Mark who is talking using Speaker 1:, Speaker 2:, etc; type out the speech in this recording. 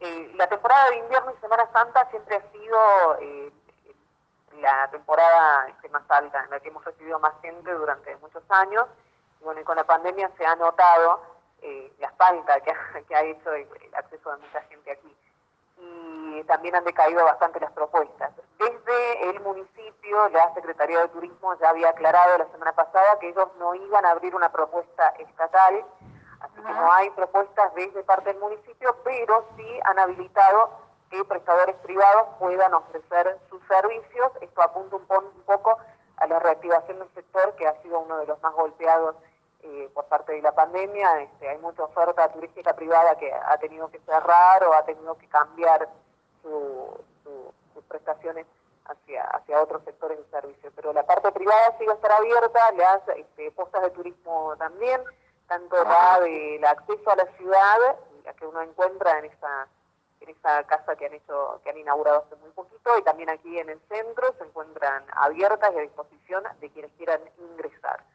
Speaker 1: La temporada de invierno y Semana Santa siempre ha sido la temporada más alta, en la que hemos recibido más gente durante muchos años. Y bueno, y con la pandemia se ha notado la falta que ha hecho el acceso de mucha gente aquí. Y también han decaído bastante las propuestas. Desde el municipio, la Secretaría de Turismo ya había aclarado la semana pasada que ellos no iban a abrir una propuesta estatal, así que no hay propuestas desde parte del municipio, pero sí han habilitado que prestadores privados puedan ofrecer sus servicios. Esto apunta un poco a la reactivación del sector, que ha sido uno de los más golpeados por parte de la pandemia. Hay mucha oferta turística privada que ha tenido que cerrar o ha tenido que cambiar sus prestaciones hacia otros sectores de servicio. Pero la parte privada sigue a estar abierta, las postas de turismo también, tanto la del acceso a la ciudad, la que uno encuentra en esa casa que han inaugurado hace muy poquito, y también aquí en el centro se encuentran abiertas y a disposición de quienes quieran ingresar.